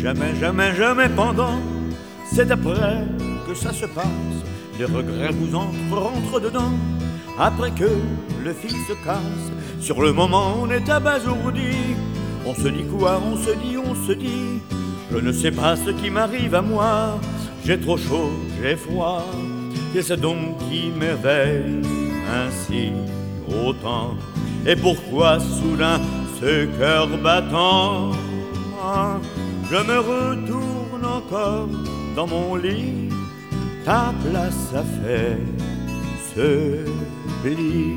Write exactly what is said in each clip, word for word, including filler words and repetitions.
jamais, jamais, jamais pendant. C'est après que ça se passe. Les regrets vous entrent, rentrent dedans. Après que le fil se casse, sur le moment on est abasourdi. On se dit quoi, on se dit, on se dit, je ne sais pas ce qui m'arrive à moi. J'ai trop chaud, j'ai froid. Qu'est-ce donc qui m'éveille ainsi autant? Et pourquoi soudain ce cœur battant? Je me retourne encore dans mon lit. Ta place a fait ce pli.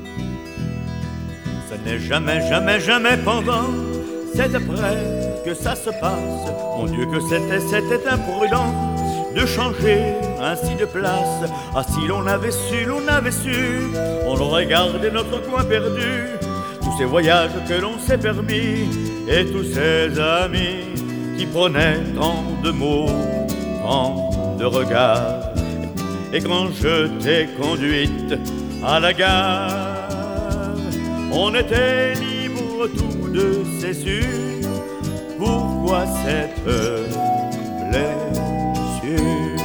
Ce n'est jamais, jamais, jamais pendant. C'est après que ça se passe. Mon Dieu que c'était, c'était imprudent de changer ainsi de place. Ah si l'on avait su, l'on avait su, on aurait gardé notre coin perdu. Tous ces voyages que l'on s'est permis et tous ces amis qui prenaient tant de mots, tant de regards. Et quand je t'ai conduite à la gare, on était libres tous deux, c'est sûr. Pourquoi cette blessure?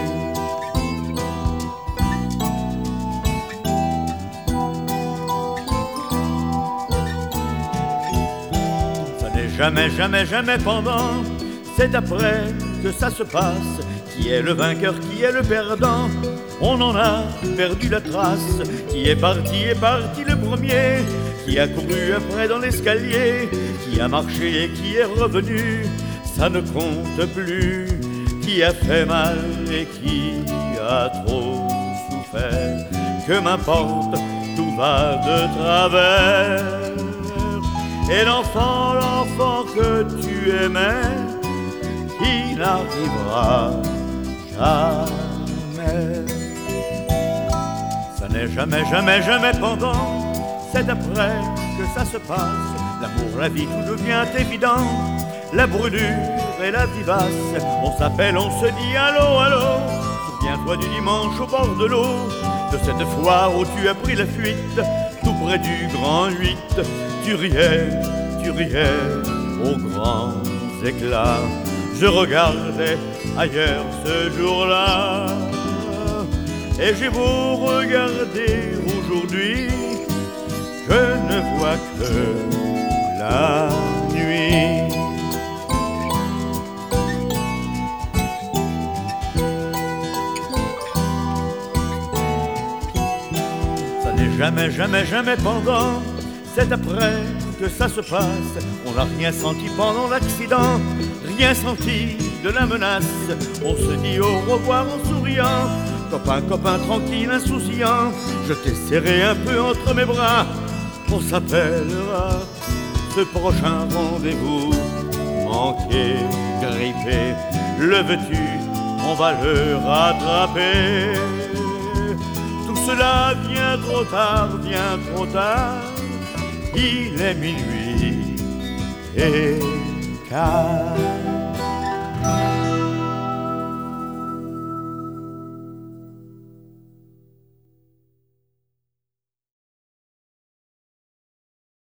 Ça n'est jamais, jamais, jamais pendant. C'est après que ça se passe. Qui est le vainqueur, qui est le perdant? On en a perdu la trace. Qui est parti, est parti le premier. Qui a couru après dans l'escalier. Qui a marché et qui est revenu. Ça ne compte plus. Qui a fait mal et qui a trop souffert. Que m'importe, tout va de travers. Et l'enfant, l'enfant que tu aimais, il n'arrivera jamais. Ça n'est jamais, jamais, jamais pendant. C'est après que ça se passe. L'amour, la vie, tout devient évident. La brûlure et la vivace. On s'appelle, on se dit allô, allô. Souviens-toi du dimanche au bord de l'eau, de cette fois où tu as pris la fuite, tout près du grand huit. Tu riais, tu riais aux grands éclats. Je regardais ailleurs ce jour-là. Et j'ai beau regarder aujourd'hui, je ne vois que la nuit. Ça n'est jamais, jamais, jamais pendant. C'est après que ça se passe. On n'a rien senti pendant l'accident, rien senti de la menace. On se dit au revoir en souriant. Copain, copain, tranquille, insouciant. Je t'ai serré un peu entre mes bras. On s'appellera ce prochain rendez-vous. Manqué, grippé, le veux-tu, on va le rattraper. Tout cela vient trop tard, vient trop tard. Il est minuit et quart.